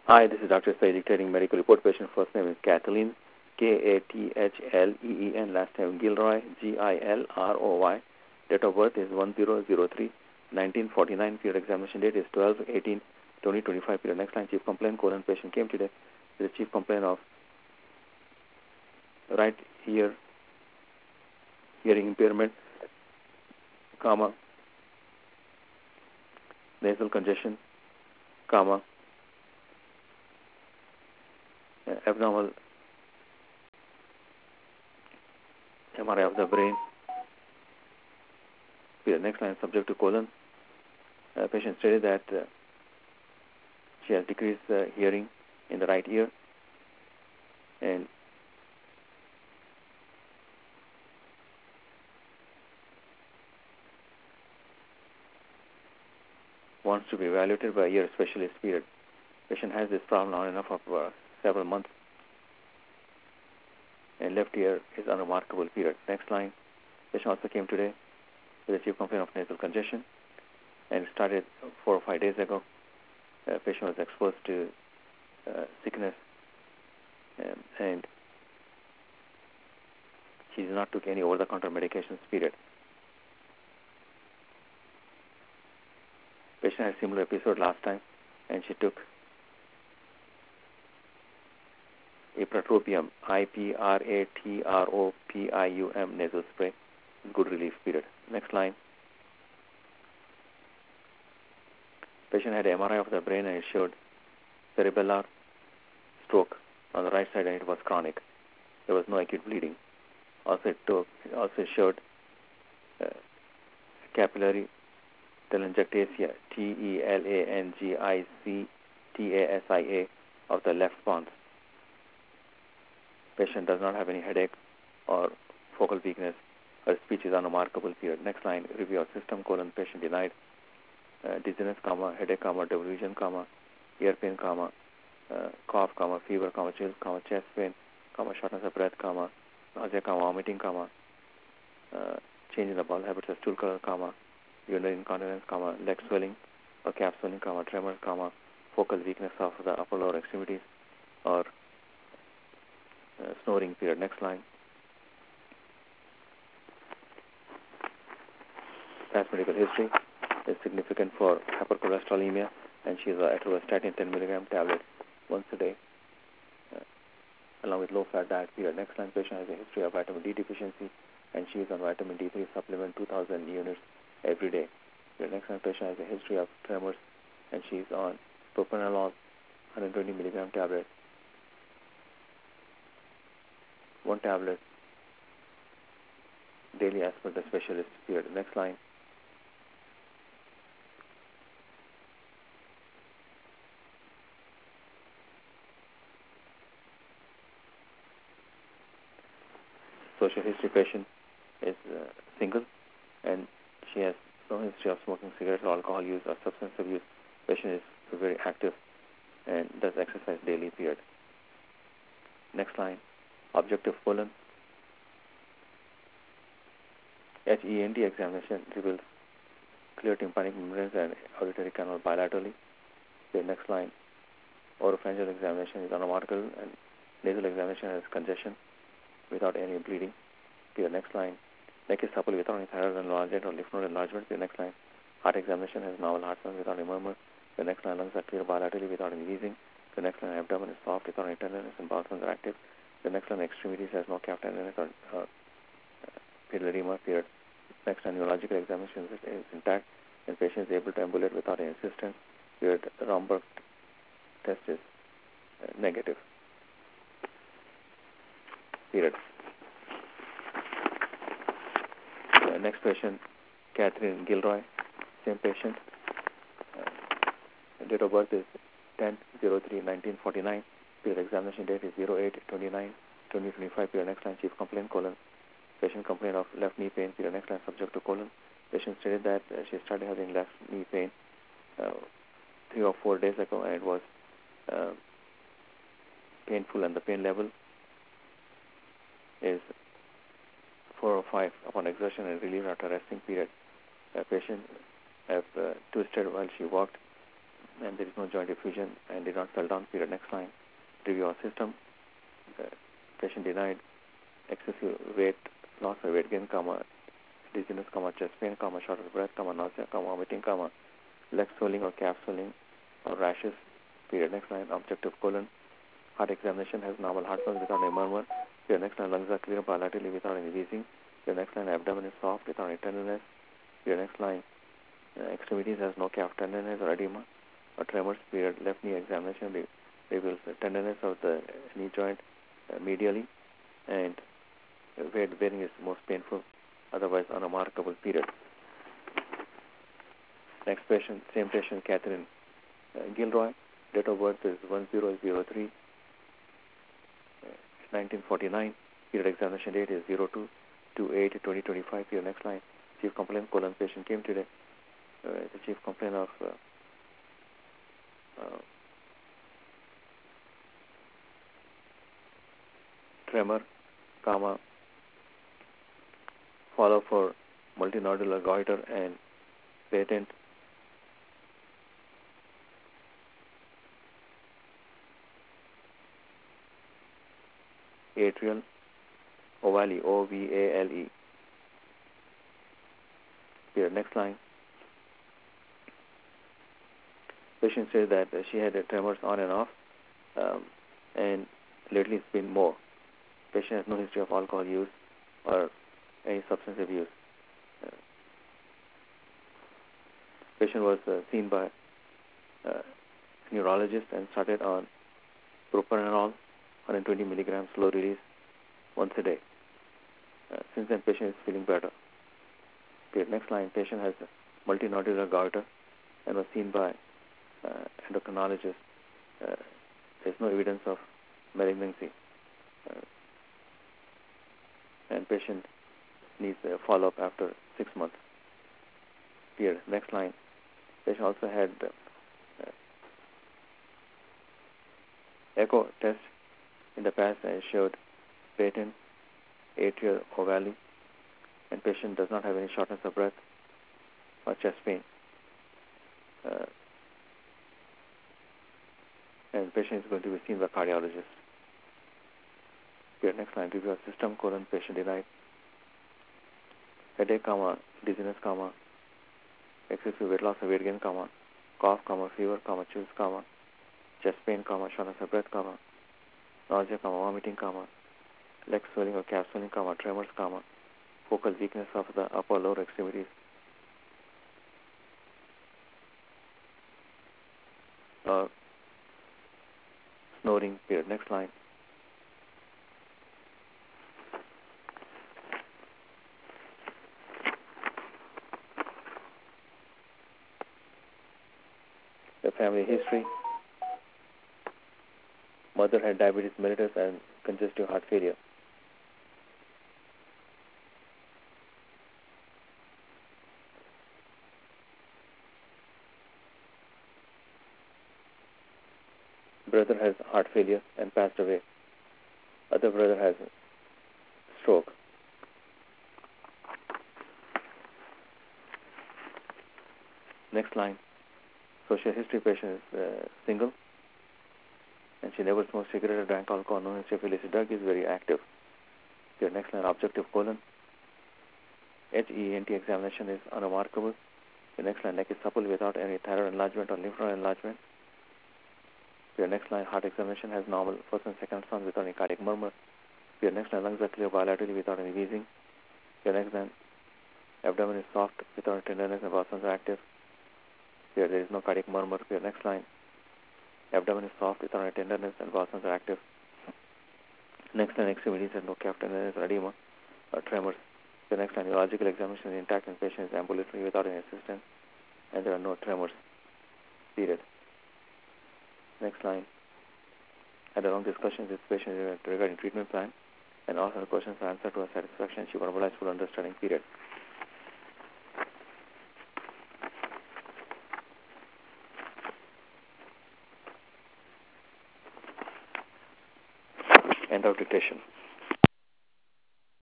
Hi, this is Dr. Sai dictating medical report. Patient first name is Kathleen, Kathleen, last name Gilroy, Gilroy. Date of birth is 1003-1949. Period examination date is 12/18/2025. Period. Next line, chief complaint, patient came today with a chief complaint of right ear hearing impairment, nasal congestion, abnormal MRI of the brain. Period. Next line, subject to colon. Patient stated that she has decreased hearing in the right ear and wants to be evaluated by a ear specialist. Period. Patient has this problem on and off for several months, and left ear is unremarkable. Period. Next line. Patient also came today with a chief complaint of nasal congestion, and started 4 or 5 days ago. Patient was exposed to sickness, and she did not took any over-the-counter medications. Period. Patient had a similar episode last time, and she took ipratropium, ipratropium nasal spray. Good relief. Period. Next line. Patient had MRI of the brain, and it showed cerebellar stroke on the right side, and it was chronic. There was no acute bleeding. Also, it showed capillary telangiectasia, telangiectasia of the left pons. Patient does not have any headache or focal weakness. Her speech is unremarkable. Period. Next line, review of system, patient denied dizziness, headache, double vision, ear pain, cough, fever, chills, chest pain, shortness of breath, nausea, vomiting, change in the bowel habits of stool color, urinary incontinence, leg swelling or calf swelling, tremors, focal weakness of the upper lower extremities, or snoring. Period. Next line. Past medical history is significant for hypercholesterolemia, and she is atorvastatin 10 milligram tablet once a day, along with low-fat diet. Period. Next line. Patient has a history of vitamin D deficiency, and she is on vitamin D3 supplement 2,000 units every day. Period. Next line. Patient has a history of tremors, and she is on propranolol 120 milligram tablet, one tablet daily as per the specialist. Period. Next line. Social history. Patient is single, and she has no history of smoking cigarettes or alcohol use or substance abuse. Patient is very active and does exercise daily. Period. Next line. Objective colon. HENT examination reveals clear tympanic membranes and auditory canal bilaterally. The next line. Oropharyngeal examination is unremarkable, and nasal examination has congestion without any bleeding. The next line. Neck is supple without any thyroid enlargement or lymph node enlargement. The next line. Heart examination has normal heart sound without any murmur. The next line. Lungs are clear bilaterally without any wheezing. The next line. Abdomen is soft without any tenderness, and bowel sounds are active. The next line. Extremities has no calf tenderness or pedal edema. Period. Next line. Neurological examination is intact, and patient is able to ambulate without any assistance. Period. Romberg test is negative. Period. Next patient, Catherine Gilroy, same patient. Date of birth is 10/03/1949. Period. Examination date is 08/29/2025. Period. Next line, chief complaint, patient complained of left knee pain. Period. Next line, subject to patient stated that she started having left knee pain 3 or 4 days ago, and it was painful, and the pain level is 4 or 5 upon exertion and relief after resting. Period. Patient have twisted while she walked, and there is no joint effusion and did not fell down. Period. Next line. Review our system. Patient denied excessive weight loss or weight gain, dizziness, chest pain, short of breath, nausea, vomiting, leg swelling or calf swelling or rashes. Period. Next line. Objective colon. Heart examination has normal heart pulse without any murmur. Period. Next line. Lungs are clear bilaterally without any wheezing. Period. Next line. Abdomen is soft without any tenderness. Period. Next line. Extremities has no calf tenderness or edema or tremors. Period. Left knee examination reveals tenderness of the knee joint medially, and weight bearing is most painful, otherwise unremarkable. Period. Next patient, same patient, Catherine Gilroy. Date of birth is 1003 1949. Period. Examination date is 02/28/2025. Period. Next line. Chief complaint, colon. Patient came today. The chief complaint of tremor, follow for multinodular goiter and patent atrial ovale, OVALE. Here, next line. Patient says that she had tremors on and off, and lately it's been more. Patient has no history of alcohol use or any substance abuse. Patient was seen by a neurologist and started on propranolol, 120 milligrams slow release once a day. Since then, patient is feeling better. Okay, next line. Patient has multinodular goiter and was seen by endocrinologist. There's no evidence of malignancy. And patient needs a follow-up after 6 months. Here, next line. Patient also had echo test in the past and showed patent atrial ovale, and patient does not have any shortness of breath or chest pain. And patient is going to be seen by cardiologist. Here, next line. Review of system, colon. Patient denied headache, dizziness, excessive weight loss or weight gain, cough, fever, chills, chest pain, shortness of breath, nausea, vomiting, leg swelling or calf swelling, tremors, focal weakness of the upper lower extremities, snoring. Period. Next line. The family history. Mother had diabetes mellitus and congestive heart failure. Brother has heart failure and passed away. Other brother has stroke. Next line. Social history. Patient is single, and she never smoked cigarette or drank alcohol. No history of illicit drug, is very active. Your next line. Objective colon. HENT examination is unremarkable. The next line. Neck is supple without any thyroid enlargement or lymph node enlargement. Your next line. Heart examination has normal first and second sound without any cardiac murmur. Your next line. Lungs are clear bilaterally without any wheezing. Your next line. Abdomen is soft without tenderness and wasons are active. Here there is no cardiac murmur. Your next line. Abdomen is soft without any tenderness and wasons are active. Next line. Extremities have no calf tenderness or edema or tremors. The next line. Neurological examination is intact and patient is ambulatory without any assistance, and there are no tremors. Period. Next line. Had a long discussion with this patient regarding treatment plan, and all her questions are answered to her satisfaction. She verbalized full understanding. Period. End of dictation.